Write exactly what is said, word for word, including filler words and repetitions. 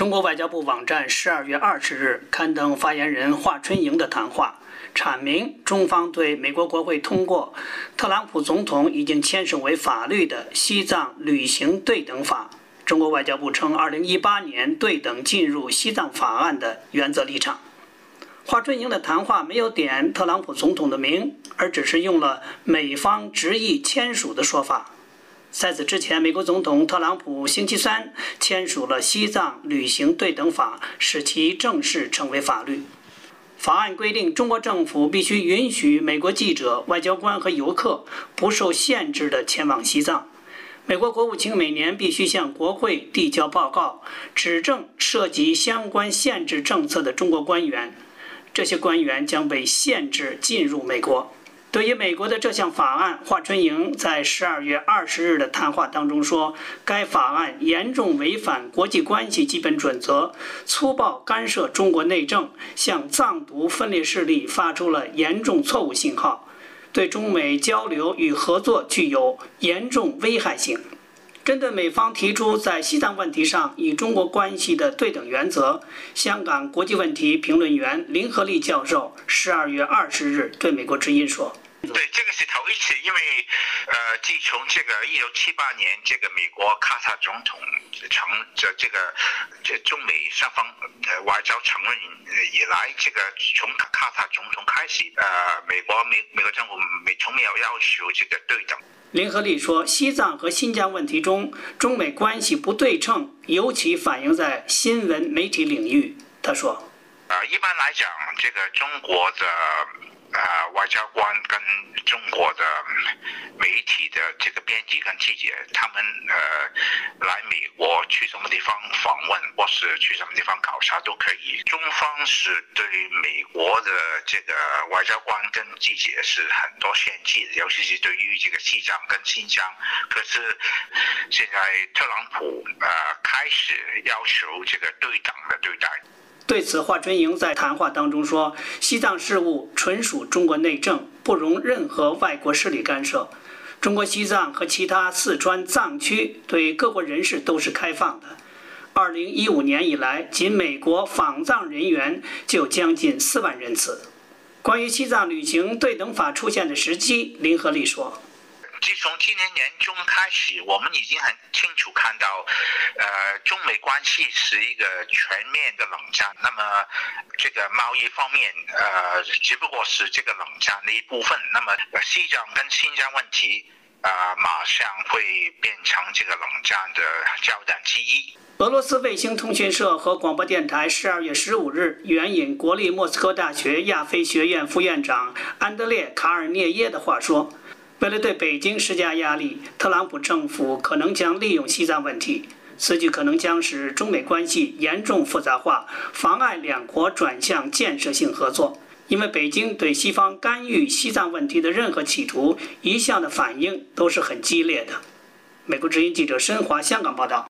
中国外交部网站十二月二十日刊登发言人华春莹的谈话，阐明中方对美国国会通过特朗普总统已经签署为法律的《西藏旅行对等法》，中国外交部称二零一八年对等进入西藏法案的原则立场。华春莹的谈话没有点特朗普总统的名，而只是用了美方执意签署的说法。在此之前，美国总统特朗普星期三签署了《西藏旅行对等法》，使其正式成为法律。法案规定，中国政府必须允许美国记者、外交官和游客不受限制地前往西藏。美国国务卿每年必须向国会递交报告，指证涉及相关限制政策的中国官员。这些官员将被限制进入美国。对于美国的这项法案，华春莹在十二月二十日的谈话当中说，该法案严重违反国际关系基本准则，粗暴干涉中国内政，向藏独分裂势力发出了严重错误信号，对中美交流与合作具有严重危害性。针对美方提出在西藏问题上与中国关系的对等原则，香港国际问题评论员林和利教授十二月二十日对美国之音说， 对，这个是头一次，因为呃，自从这个一九七八年这个美国卡萨总统承这这个这中美双方呃外交承认以来，这个从卡萨总统开始，呃，美国美美国政府没从没有要求这个对等。 林和利说，西藏和新疆问题中，中美关系不对称，尤其反映在新闻媒体领域。他说， 呃，一般来讲，这个中国的呃外交官跟中国的媒体的这个编辑跟记者，他们呃来美国去什么地方访问，或是去什么地方考察都可以。中方是对美国的这个外交官跟记者是很多限制的，尤其是对于这个西藏跟新疆。可是现在特朗普呃开始要求这个对等的对待。 对此，华春莹在谈话当中说，西藏事务纯属中国内政，不容任何外国势力干涉。中国西藏和其他四川藏区对各国人士都是开放的。二零一五年以来，仅美国访藏人员就将近四万人次。关于西藏旅行对等法出现的时机，林和利说， 自从今年年中开始，我们已经很清楚看到，呃，中美关系是一个全面的冷战。那么，这个贸易方面，呃，只不过是这个冷战的一部分。那么，西藏跟新疆问题，呃，马上会变成这个冷战的焦点之一。 俄罗斯卫星通讯社和广播电台十二月十五日援引国立莫斯科大学亚非学院副院长安德烈·卡尔涅耶的话说，为了对北京施加压力，特朗普政府可能将利用西藏问题，此举可能将使中美关系严重复杂化，妨碍两国转向建设性合作。因为北京对西方干预西藏问题的任何企图，一向的反应都是很激烈的。美国之音记者申华香港报道。